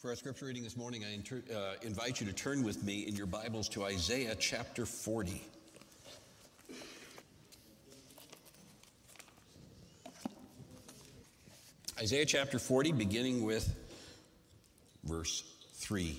For our scripture reading this morning, I invite you to turn with me in your Bibles to Isaiah chapter 40. Isaiah chapter 40, beginning with verse 3.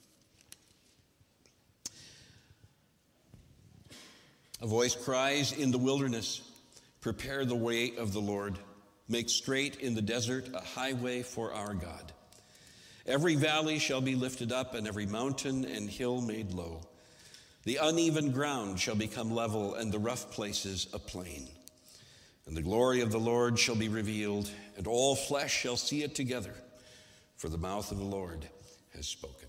A voice cries in the wilderness, "Prepare the way of the Lord. Make straight in the desert a highway for our God. Every valley shall be lifted up, and every mountain and hill made low. The uneven ground shall become level, and the rough places a plain. And the glory of the Lord shall be revealed, and all flesh shall see it together, for the mouth of the Lord has spoken."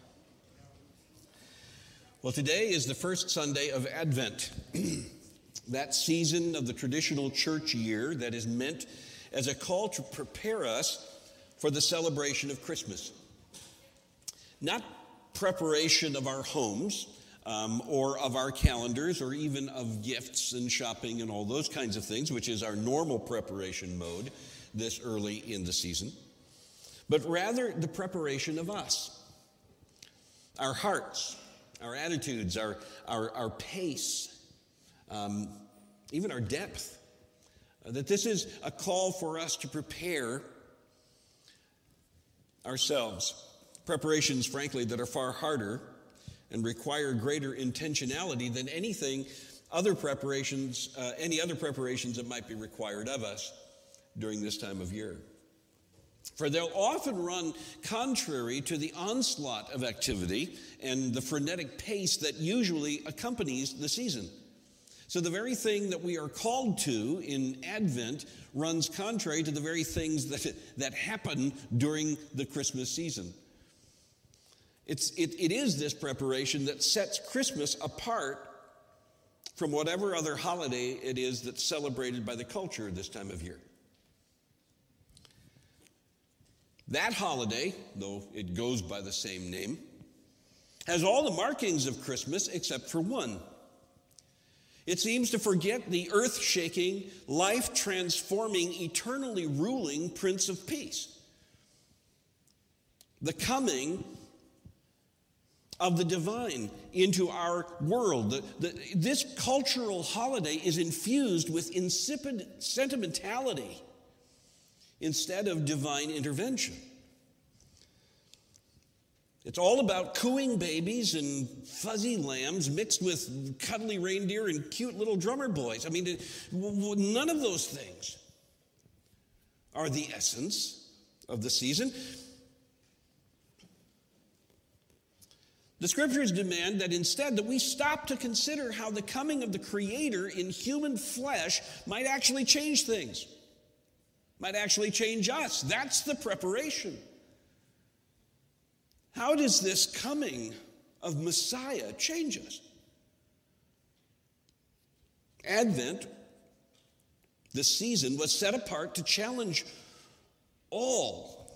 Well, today is the first Sunday of Advent, that season of the traditional church year that is meant as a call to prepare us for the celebration of Christmas. Not preparation of our homes or of our calendars or even of gifts and shopping and all those kinds of things, which is our normal preparation mode this early in the season, but rather the preparation of us, our hearts, our attitudes, our pace, even our depth. That this is a call for us to prepare ourselves. Preparations, frankly, that are far harder and require greater intentionality than any other preparations that might be required of us during this time of year. For they'll often run contrary to the onslaught of activity and the frenetic pace that usually accompanies the season. So the very thing that we are called to in Advent runs contrary to the very things that happen during the Christmas season. It is this preparation that sets Christmas apart from whatever other holiday it is that's celebrated by the culture this time of year. That holiday, though it goes by the same name, has all the markings of Christmas except for one. It seems to forget the earth-shaking, life-transforming, eternally ruling Prince of Peace. The coming of the divine into our world. This cultural holiday is infused with insipid sentimentality instead of divine intervention. It's all about cooing babies and fuzzy lambs mixed with cuddly reindeer and cute little drummer boys. I mean, none of those things are the essence of the season. The scriptures demand that instead that we stop to consider how the coming of the Creator in human flesh might actually change things, might actually change us. That's the preparation. How does this coming of Messiah change us? Advent, this season, was set apart to challenge all,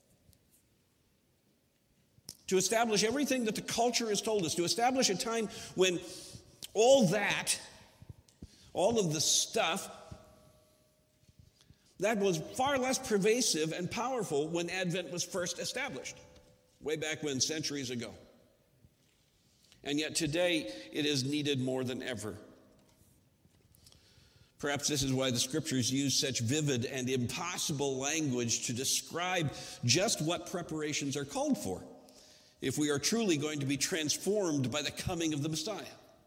to establish everything that the culture has told us, to establish a time when all of the stuff, that was far less pervasive and powerful when Advent was first established. Way back when, centuries ago. And yet today, it is needed more than ever. Perhaps this is why the scriptures use such vivid and impossible language to describe just what preparations are called for, if we are truly going to be transformed by the coming of the Messiah.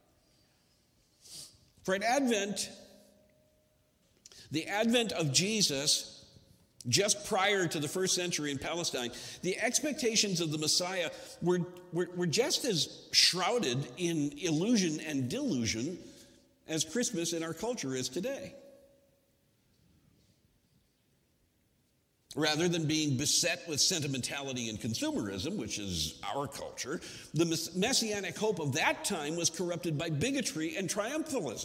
For at Advent, the advent of Jesus, just prior to the first century in Palestine, the expectations of the Messiah were just as shrouded in illusion and delusion as Christmas in our culture is today. Rather than being beset with sentimentality and consumerism, which is our culture, the messianic hope of that time was corrupted by bigotry and triumphalism.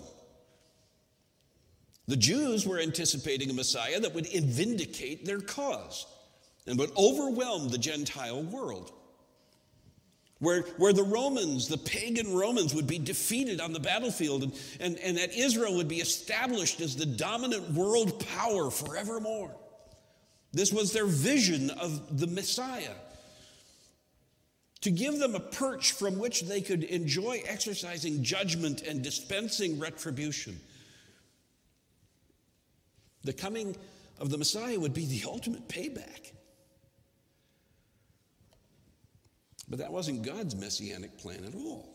The Jews were anticipating a Messiah that would vindicate their cause and would overwhelm the Gentile world. Where the Romans, the pagan Romans, would be defeated on the battlefield and that Israel would be established as the dominant world power forevermore. This was their vision of the Messiah, to give them a perch from which they could enjoy exercising judgment and dispensing retribution. The coming of the Messiah would be the ultimate payback. But that wasn't God's messianic plan at all.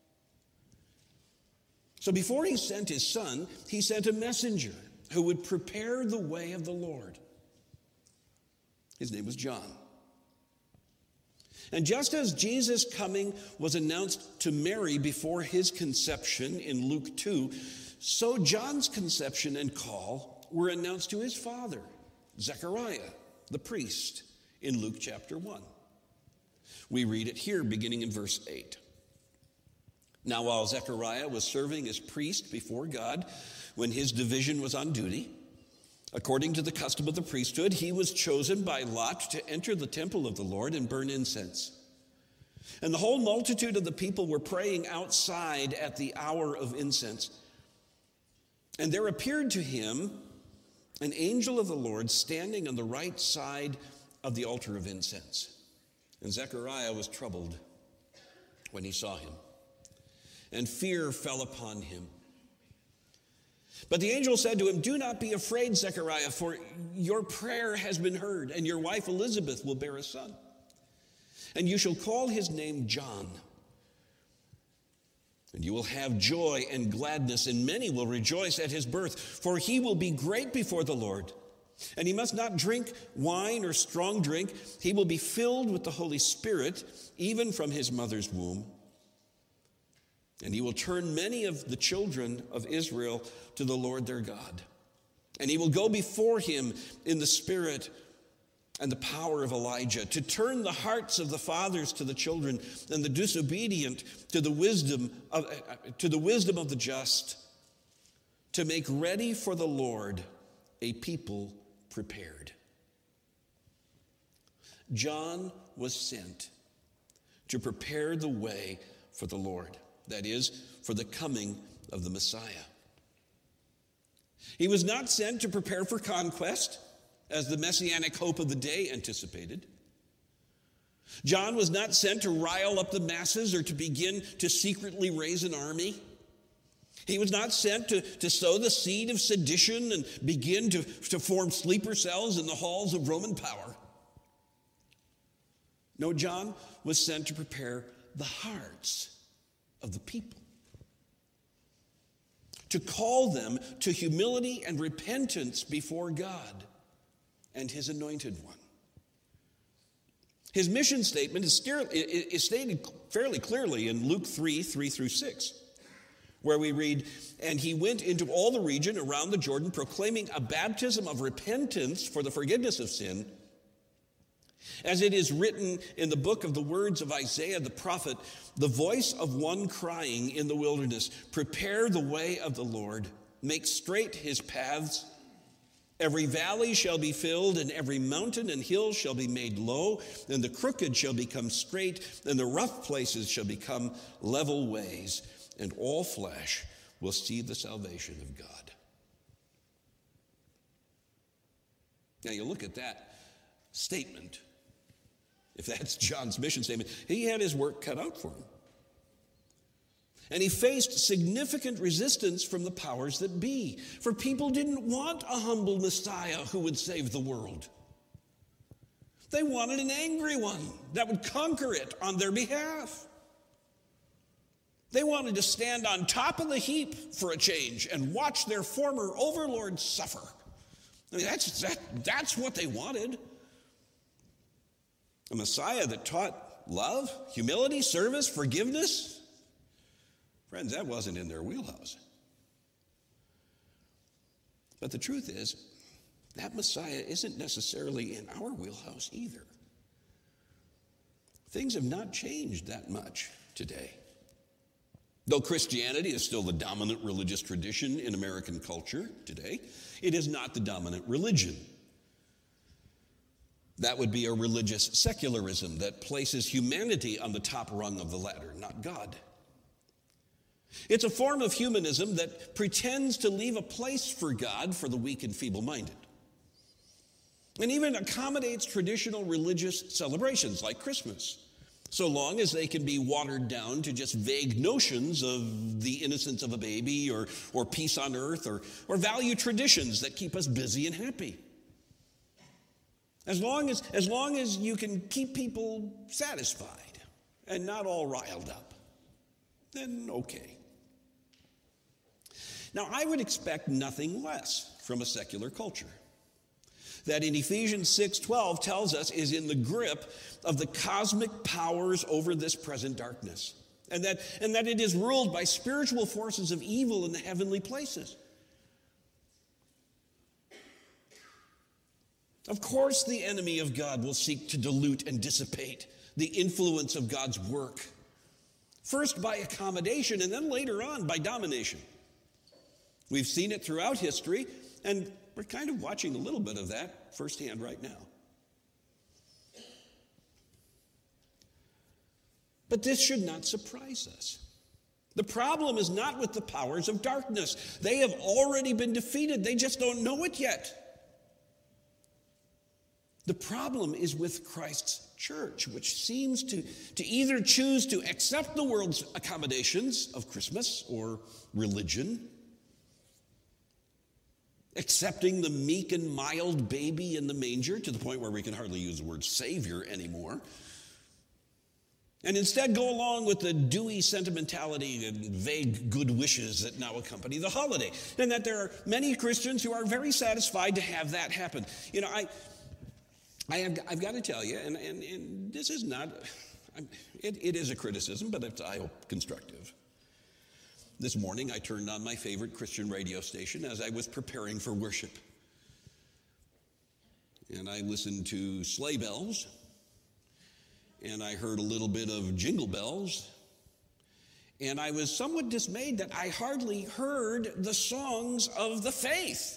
So before he sent his son, he sent a messenger who would prepare the way of the Lord. His name was John. And just as Jesus' coming was announced to Mary before his conception in Luke 2, so John's conception and call were announced to his father, Zechariah, the priest, in Luke chapter 1. We read it here, beginning in verse 8. Now, while Zechariah was serving as priest before God, when his division was on duty, according to the custom of the priesthood, he was chosen by lot to enter the temple of the Lord and burn incense. And the whole multitude of the people were praying outside at the hour of incense. And there appeared to him an angel of the Lord standing on the right side of the altar of incense. And Zechariah was troubled when he saw him, and fear fell upon him. But the angel said to him, "Do not be afraid, Zechariah, for your prayer has been heard, and your wife Elizabeth will bear a son. And you shall call his name John. And you will have joy and gladness, and many will rejoice at his birth, for he will be great before the Lord. And he must not drink wine or strong drink. He will be filled with the Holy Spirit, even from his mother's womb. And he will turn many of the children of Israel to the Lord their God. And he will go before him in the spirit and the power of Elijah, to turn the hearts of the fathers to the children, and the disobedient to the wisdom of the just, to make ready for the Lord a people prepared." John was sent to prepare the way for the Lord. That is, for the coming of the Messiah. He was not sent to prepare for conquest, as the messianic hope of the day anticipated. John was not sent to rile up the masses or to begin to secretly raise an army. He was not sent to sow the seed of sedition and begin to form sleeper cells in the halls of Roman power. No, John was sent to prepare the hearts of the people, to call them to humility and repentance before God and his anointed one. His mission statement is stated fairly clearly in Luke 3:3-6, where we read, "And he went into all the region around the Jordan, proclaiming a baptism of repentance for the forgiveness of sin. As it is written in the book of the words of Isaiah the prophet, the voice of one crying in the wilderness, prepare the way of the Lord, make straight his paths. Every valley shall be filled, and every mountain and hill shall be made low, and the crooked shall become straight, and the rough places shall become level ways, and all flesh will see the salvation of God." Now you look at that statement. If that's John's mission statement, he had his work cut out for him. And he faced significant resistance from the powers that be, for people didn't want a humble Messiah who would save the world. They wanted an angry one that would conquer it on their behalf. They wanted to stand on top of the heap for a change and watch their former overlords suffer. I mean, that's what they wanted. A Messiah that taught love, humility, service, forgiveness. Friends, that wasn't in their wheelhouse. But the truth is, that Messiah isn't necessarily in our wheelhouse either. Things have not changed that much today. Though Christianity is still the dominant religious tradition in American culture today, it is not the dominant religion. That would be a religious secularism that places humanity on the top rung of the ladder, not God. It's a form of humanism that pretends to leave a place for God for the weak and feeble-minded, and even accommodates traditional religious celebrations like Christmas, so long as they can be watered down to just vague notions of the innocence of a baby or peace on earth or value traditions that keep us busy and happy. As long as you can keep people satisfied and not all riled up, then okay. Now, I would expect nothing less from a secular culture that in Ephesians 6:12 tells us is in the grip of the cosmic powers over this present darkness, and that it is ruled by spiritual forces of evil in the heavenly places. Of course, the enemy of God will seek to dilute and dissipate the influence of God's work, first by accommodation and then later on by domination. We've seen it throughout history, and we're kind of watching a little bit of that firsthand right now. But this should not surprise us. The problem is not with the powers of darkness. They have already been defeated. They just don't know it yet. The problem is with Christ's church, which seems to either choose to accept the world's accommodations of Christmas or religion, accepting the meek and mild baby in the manger to the point where we can hardly use the word Savior anymore, and instead go along with the dewy sentimentality and vague good wishes that now accompany the holiday. And that there are many Christians who are very satisfied to have that happen. You know, I've got to tell you, and this is not, it is a criticism, but it's, I hope, constructive. This morning, I turned on my favorite Christian radio station as I was preparing for worship. And I listened to sleigh bells, and I heard a little bit of jingle bells, and I was somewhat dismayed that I hardly heard the songs of the faith.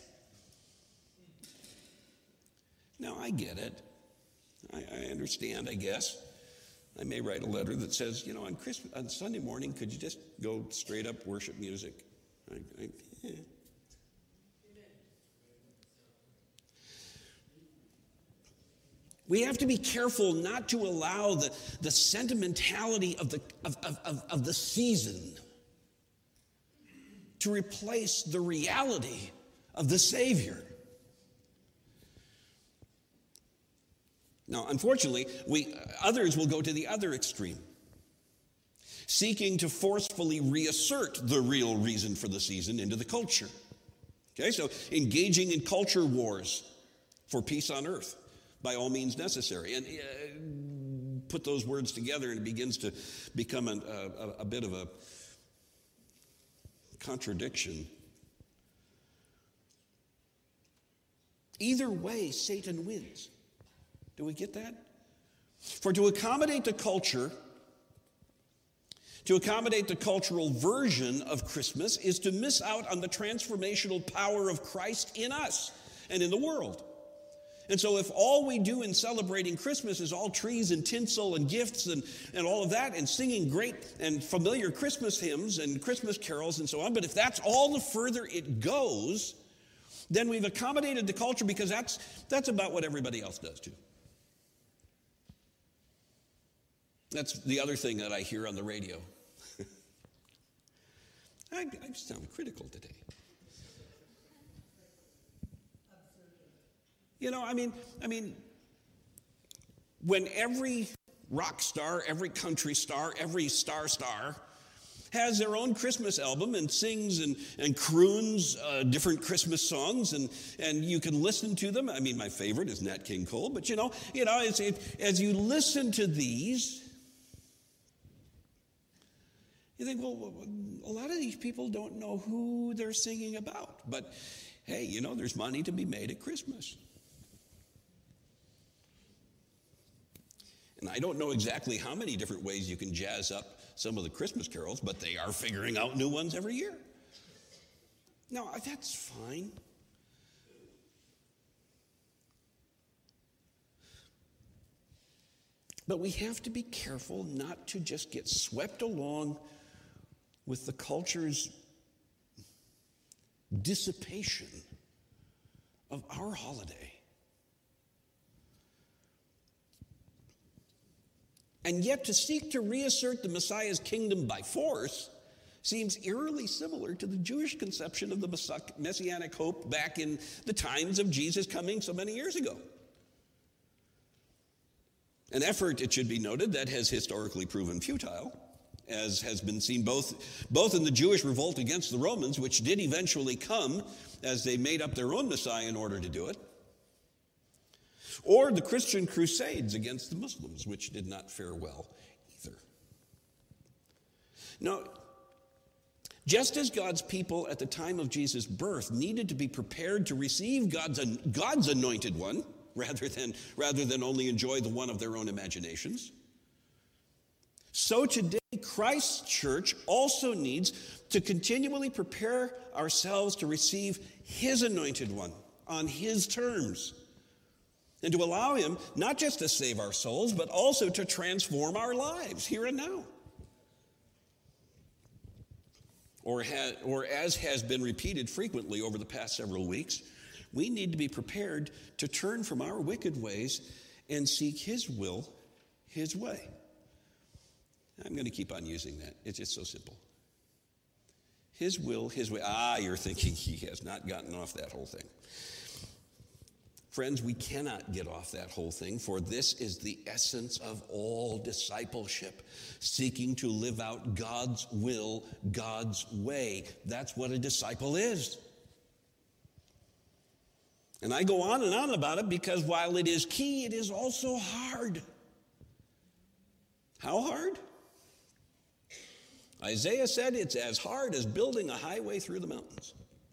Now, I get it. I understand, I guess. I may write a letter that says, you know, on Sunday morning, could you just go straight up worship music? We have to be careful not to allow the sentimentality of the season to replace the reality of the Savior. Now, unfortunately, others will go to the other extreme, seeking to forcefully reassert the real reason for the season into the culture. Okay, so engaging in culture wars for peace on earth by all means necessary. And put those words together and it begins to become a bit of a contradiction. Either way, Satan wins. Do we get that? For to accommodate the culture, to accommodate the cultural version of Christmas is to miss out on the transformational power of Christ in us and in the world. And so if all we do in celebrating Christmas is all trees and tinsel and gifts and all of that and singing great and familiar Christmas hymns and Christmas carols and so on, but if that's all the further it goes, then we've accommodated the culture because that's about what everybody else does too. That's the other thing that I hear on the radio. I sound critical today. You know, I mean, when every rock star, every country star, every star has their own Christmas album and sings and croons different Christmas songs, and you can listen to them. I mean, my favorite is Nat King Cole, but you know, as you listen to these, you think, well, a lot of these people don't know who they're singing about. But, hey, you know, there's money to be made at Christmas. And I don't know exactly how many different ways you can jazz up some of the Christmas carols, but they are figuring out new ones every year. Now, that's fine. But we have to be careful not to just get swept along with the culture's dissipation of our holiday. And yet to seek to reassert the Messiah's kingdom by force seems eerily similar to the Jewish conception of the messianic hope back in the times of Jesus coming so many years ago. An effort, it should be noted, that has historically proven futile, as has been seen both in the Jewish revolt against the Romans, which did eventually come as they made up their own Messiah in order to do it, or the Christian crusades against the Muslims, which did not fare well either. Now, just as God's people at the time of Jesus' birth needed to be prepared to receive God's anointed one, rather than only enjoy the one of their own imaginations, so today Christ's church also needs to continually prepare ourselves to receive his anointed one on his terms, and to allow him not just to save our souls, but also to transform our lives here and now. Or as has been repeated frequently over the past several weeks, we need to be prepared to turn from our wicked ways and seek his will, his way. I'm going to keep on using that. It's just so simple. His will, his way. You're thinking he has not gotten off that whole thing. Friends, we cannot get off that whole thing, for this is the essence of all discipleship, seeking to live out God's will, God's way. That's what a disciple is. And I go on and on about it because while it is key, it is also hard. How hard? Isaiah said it's as hard as building a highway through the mountains.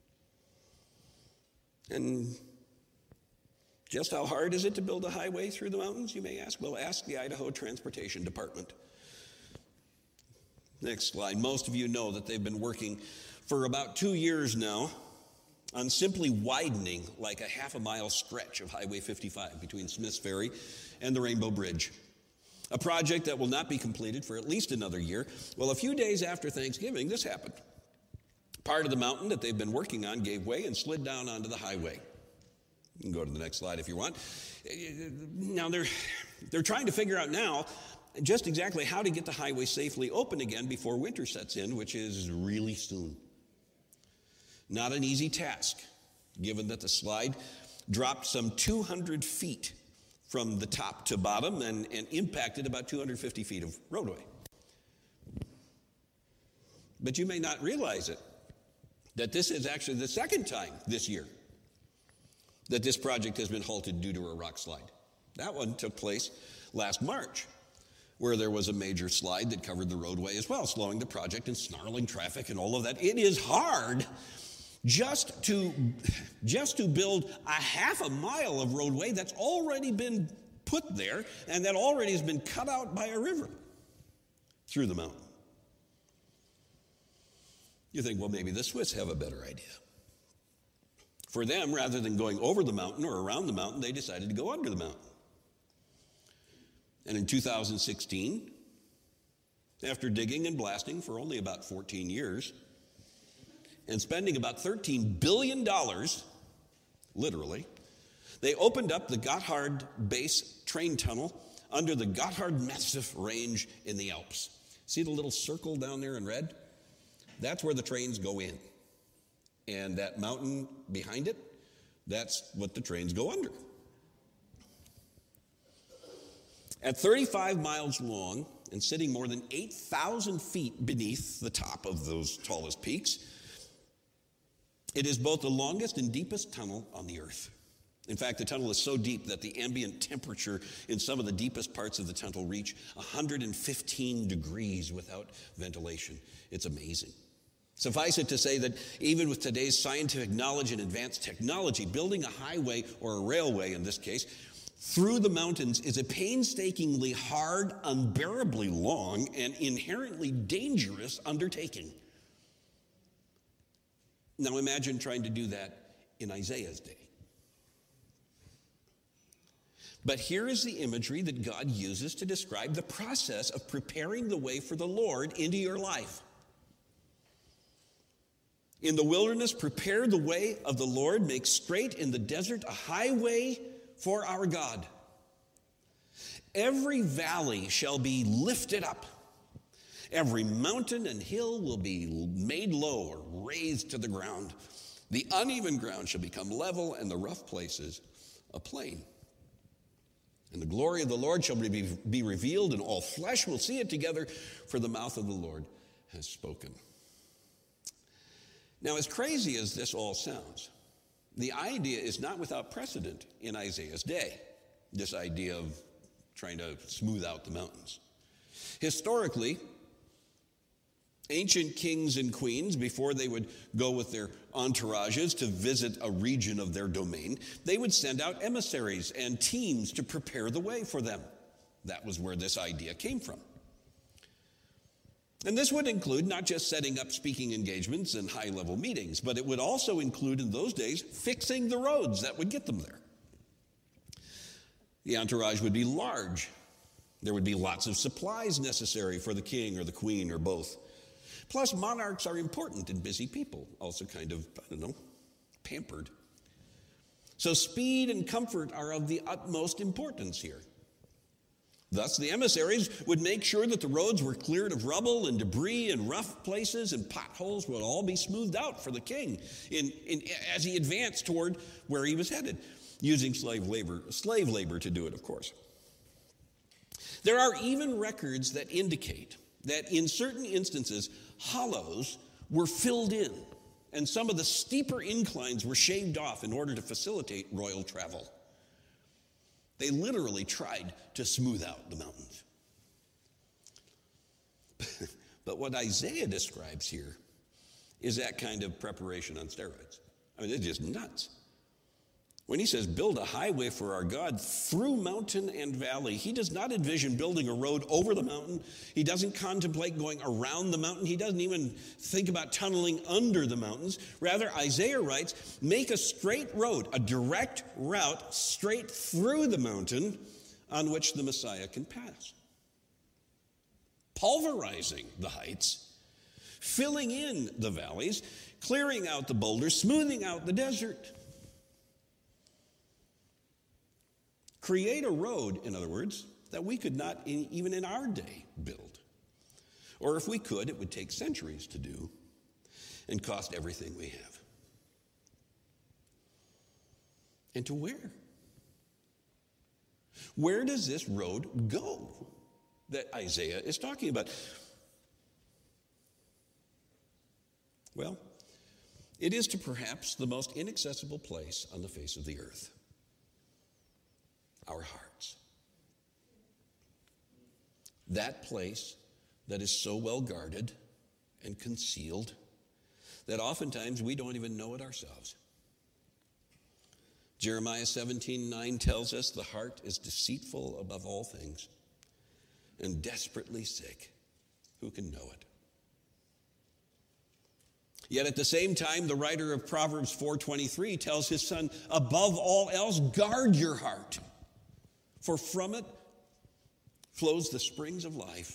And just how hard is it to build a highway through the mountains, you may ask? Well, ask the Idaho Transportation Department. Next slide. Most of you know that they've been working for about 2 years now on simply widening like a half-a-mile stretch of Highway 55 between Smiths Ferry and the Rainbow Bridge. A project that will not be completed for at least another year. Well, a few days after Thanksgiving, this happened. Part of the mountain that they've been working on gave way and slid down onto the highway. You can go to the next slide if you want. Now, they're trying to figure out now just exactly how to get the highway safely open again before winter sets in, which is really soon. Not an easy task, given that the slide dropped some 200 feet from the top to bottom and impacted about 250 feet of roadway. But you may not realize it, that this is actually the second time this year that this project has been halted due to a rock slide. That one took place last March, where there was a major slide that covered the roadway as well, slowing the project and snarling traffic and all of that. It is hard just to build a half a mile of roadway that's already been put there and that already has been cut out by a river through the mountain. You think, well, maybe the Swiss have a better idea. For them, rather than going over the mountain or around the mountain, they decided to go under the mountain. And in 2016, after digging and blasting for only about 14 years, and spending about $13 billion, literally, they opened up the Gotthard Base train tunnel under the Gotthard-Massif Range in the Alps. See the little circle down there in red? That's where the trains go in. And that mountain behind it, that's what the trains go under. At 35 miles long and sitting more than 8,000 feet beneath the top of those tallest peaks, it is both the longest and deepest tunnel on the earth. In fact, the tunnel is so deep that the ambient temperature in some of the deepest parts of the tunnel reach 115 degrees without ventilation. It's amazing. Suffice it to say that even with today's scientific knowledge and advanced technology, building a highway, or a railway in this case, through the mountains is a painstakingly hard, unbearably long, and inherently dangerous undertaking. Now imagine trying to do that in Isaiah's day. But here is the imagery that God uses to describe the process of preparing the way for the Lord into your life. In the wilderness, prepare the way of the Lord, make straight in the desert a highway for our God. Every valley shall be lifted up. Every mountain and hill will be made low or raised to the ground. The uneven ground shall become level, and the rough places a plain. And the glory of the Lord shall be revealed, and all flesh will see it together, for the mouth of the Lord has spoken. Now, as crazy as this all sounds, the idea is not without precedent in Isaiah's day, this idea of trying to smooth out the mountains. Historically, ancient kings and queens, before they would go with their entourages to visit a region of their domain, they would send out emissaries and teams to prepare the way for them. That was where this idea came from. And this would include not just setting up speaking engagements and high-level meetings, but it would also include, in those days, fixing the roads that would get them there. The entourage would be large. There would be lots of supplies necessary for the king or the queen or both. Plus, monarchs are important and busy people, also kind of, pampered. So speed and comfort are of the utmost importance here. Thus, the emissaries would make sure that the roads were cleared of rubble and debris and rough places, and potholes would all be smoothed out for the king as he advanced toward where he was headed, using slave labor to do it, of course. There are even records that indicate that in certain instances, hollows were filled in, and some of the steeper inclines were shaved off in order to facilitate royal travel. They literally tried to smooth out the mountains. But what Isaiah describes here is that kind of preparation on steroids. I mean, it's just nuts. When he says, build a highway for our God through mountain and valley, he does not envision building a road over the mountain. He doesn't contemplate going around the mountain. He doesn't even think about tunneling under the mountains. Rather, Isaiah writes, make a straight road, a direct route straight through the mountain on which the Messiah can pass. Pulverizing the heights, filling in the valleys, clearing out the boulders, smoothing out the desert. Create a road, in other words, that we could not even in our day build. Or if we could, it would take centuries to do and cost everything we have. And to where? Where does this road go that Isaiah is talking about? Well, it is to perhaps the most inaccessible place on the face of the earth. Our hearts. That place that is so well guarded and concealed that oftentimes we don't even know it ourselves. Jeremiah 17:9 tells us the heart is deceitful above all things and desperately sick. Who can know it? Yet at the same time, the writer of Proverbs 4:23 tells his son, above all else, guard your heart. For from it flows the springs of life.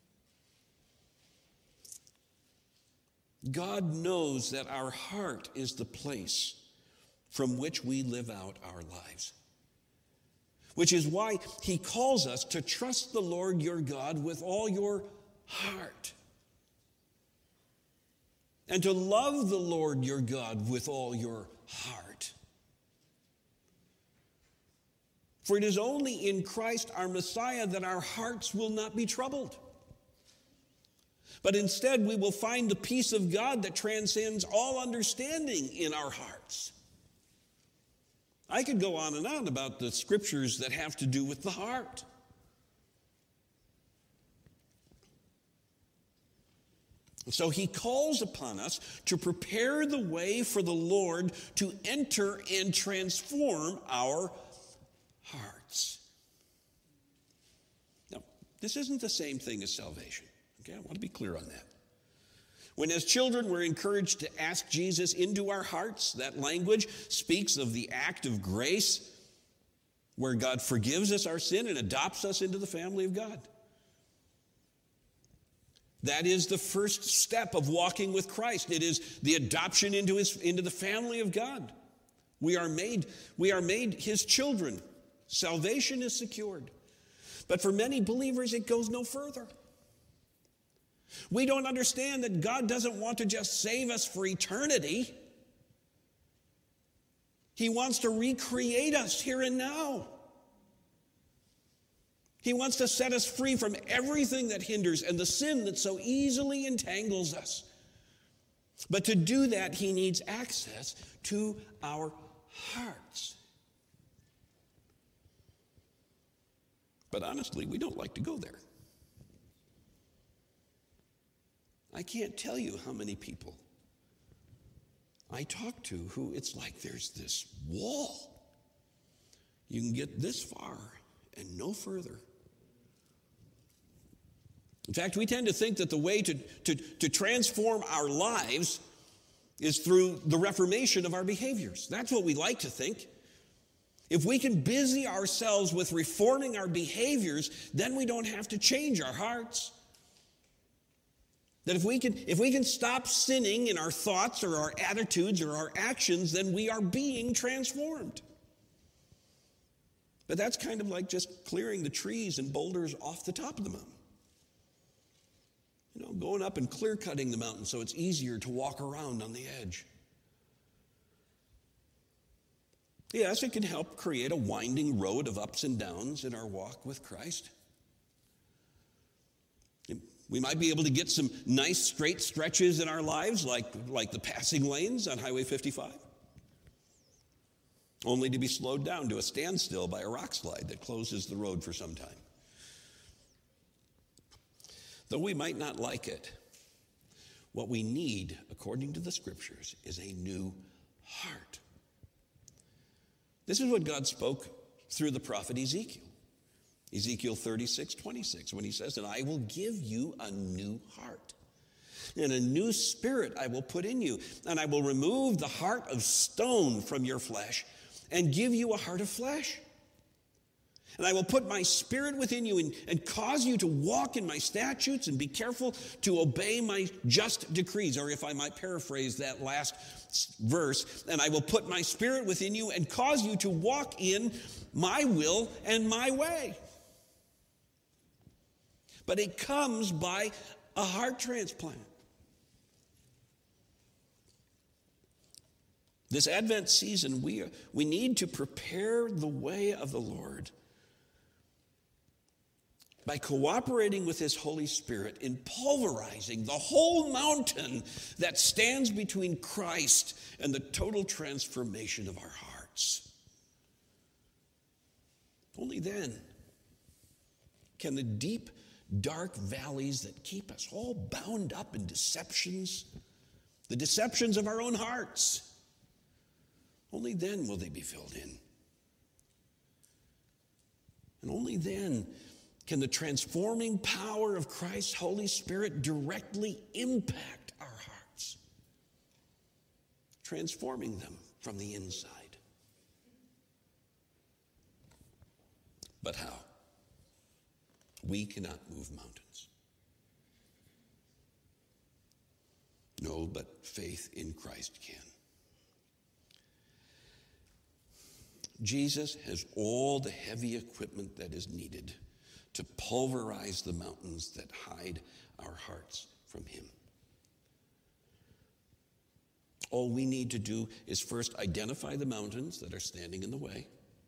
God knows that our heart is the place from which we live out our lives, which is why he calls us to trust the Lord your God with all your heart, and to love the Lord your God with all your heart. For it is only in Christ our Messiah that our hearts will not be troubled. But instead we will find the peace of God that transcends all understanding in our hearts. I could go on and on about the scriptures that have to do with the heart. So he calls upon us to prepare the way for the Lord to enter and transform our hearts. Now, this isn't the same thing as salvation. Okay, I want to be clear on that. When as children we're encouraged to ask Jesus into our hearts, that language speaks of the act of grace where God forgives us our sin and adopts us into the family of God. That is the first step of walking with Christ. It is the adoption into the family of God. We are made his children. Salvation is secured. But for many believers, it goes no further. We don't understand that God doesn't want to just save us for eternity. He wants to recreate us here and now. He wants to set us free from everything that hinders and the sin that so easily entangles us. But to do that, he needs access to our hearts. But honestly, we don't like to go there. I can't tell you how many people I talk to who it's like there's this wall. You can get this far and no further. In fact, we tend to think that the way to transform our lives is through the reformation of our behaviors. That's what we like to think. If we can busy ourselves with reforming our behaviors, then we don't have to change our hearts. That if we can stop sinning in our thoughts or our attitudes or our actions, then we are being transformed. But that's kind of like just clearing the trees and boulders off the top of the mountain. You know, going up and clear cutting the mountain so it's easier to walk around on the edge. Yes, it can help create a winding road of ups and downs in our walk with Christ. We might be able to get some nice straight stretches in our lives, like the passing lanes on Highway 55, only to be slowed down to a standstill by a rock slide that closes the road for some time. Though we might not like it, what we need, according to the Scriptures, is a new heart. This is what God spoke through the prophet Ezekiel. Ezekiel 36:26, when he says, "And I will give you a new heart, and a new spirit I will put in you, and I will remove the heart of stone from your flesh, and give you a heart of flesh. And I will put my spirit within you and cause you to walk in my statutes and be careful to obey my just decrees." Or if I might paraphrase that last verse, "And I will put my spirit within you and cause you to walk in my will and my way." But it comes by a heart transplant. This Advent season, we need to prepare the way of the Lord by cooperating with his Holy Spirit in pulverizing the whole mountain that stands between Christ and the total transformation of our hearts. Only then can the deep, dark valleys that keep us all bound up in deceptions, the deceptions of our own hearts, only then will they be filled in. And only then can the transforming power of Christ's Holy Spirit directly impact our hearts, transforming them from the inside. But how? We cannot move mountains. No, but faith in Christ can. Jesus has all the heavy equipment that is needed to pulverize the mountains that hide our hearts from him. All we need to do is first identify the mountains that are standing in the way,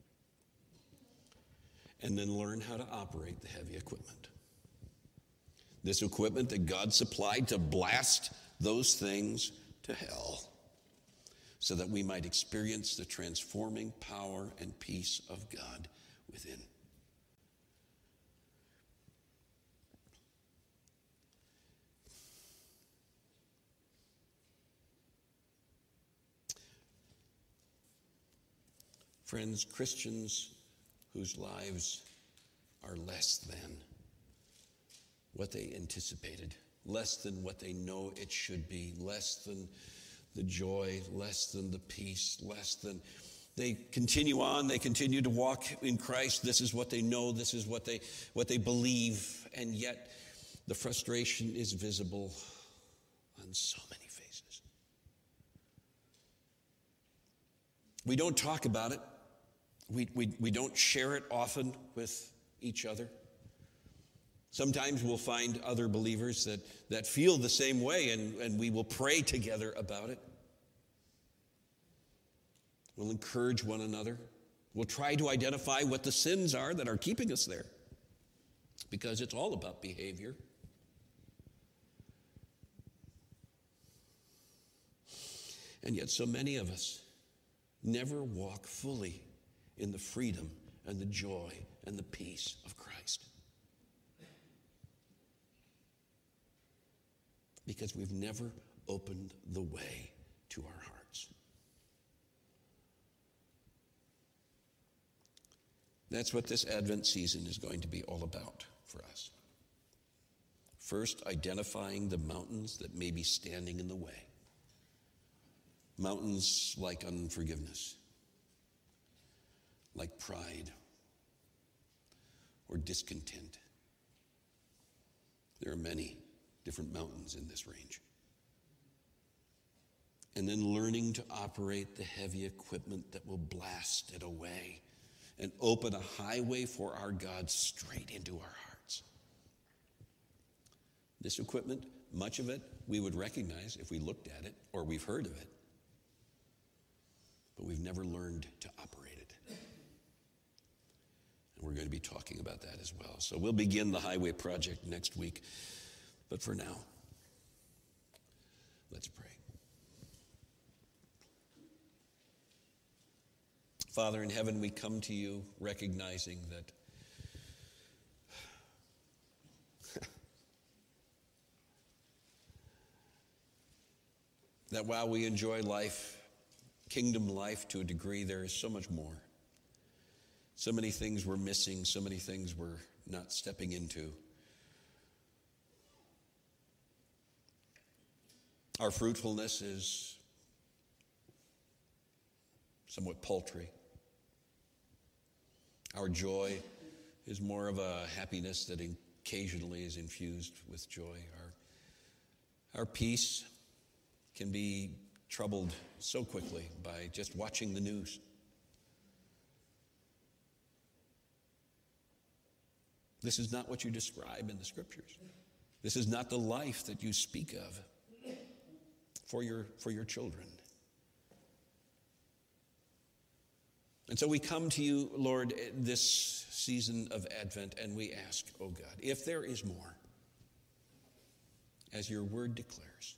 and then learn how to operate the heavy equipment. This equipment that God supplied to blast those things to hell, so that we might experience the transforming power and peace of God within. Friends, Christians whose lives are less than what they anticipated, less than what they know it should be, less than the joy, less than the peace, less than... They continue on, they continue to walk in Christ. This is what they know, this is what they believe, and yet the frustration is visible on so many faces. We don't talk about it. We don't share it often with each other. Sometimes we'll find other believers that feel the same way, and we will pray together about it. We'll encourage one another. We'll try to identify what the sins are that are keeping us there, because it's all about behavior. And yet so many of us never walk fully in the freedom and the joy and the peace of Christ. Because we've never opened the way to our hearts. That's what this Advent season is going to be all about for us. First, identifying the mountains that may be standing in the way. Mountains like unforgiveness, like pride, or discontent. There are many different mountains in this range. And then learning to operate the heavy equipment that will blast it away and open a highway for our God straight into our hearts. This equipment, much of it, we would recognize if we looked at it or we've heard of it, but we've never learned to operate it. And we're going to be talking about that as well. So we'll begin the highway project next week. But for now, let's pray. Father in heaven, we come to you recognizing that while we enjoy life, kingdom life to a degree, there is so much more. So many things we're missing, so many things we're not stepping into. Our fruitfulness is somewhat paltry. Our joy is more of a happiness that occasionally is infused with joy. Our peace can be troubled so quickly by just watching the news. This is not what you describe in the scriptures. This is not the life that you speak of for your children. And so we come to you, Lord, this season of Advent, and we ask, oh God, if there is more, as your word declares,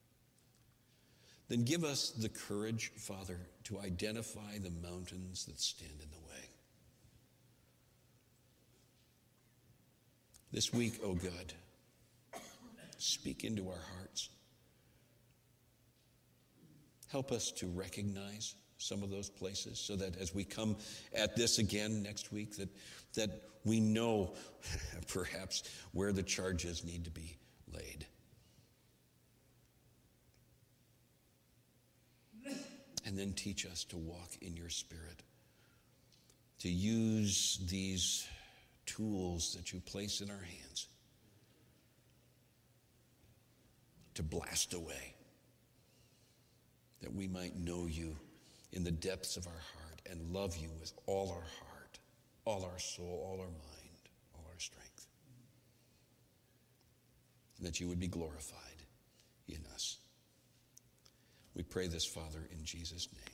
then give us the courage, Father, to identify the mountains that stand in the way. This week, oh God, speak into our hearts. Help us to recognize some of those places so that as we come at this again next week, that we know perhaps where the charges need to be laid. And then teach us to walk in your Spirit, to use these tools that you place in our hands to blast away, that we might know you in the depths of our heart and love you with all our heart, all our soul, all our mind, all our strength. And that you would be glorified in us. We pray this, Father, in Jesus' name.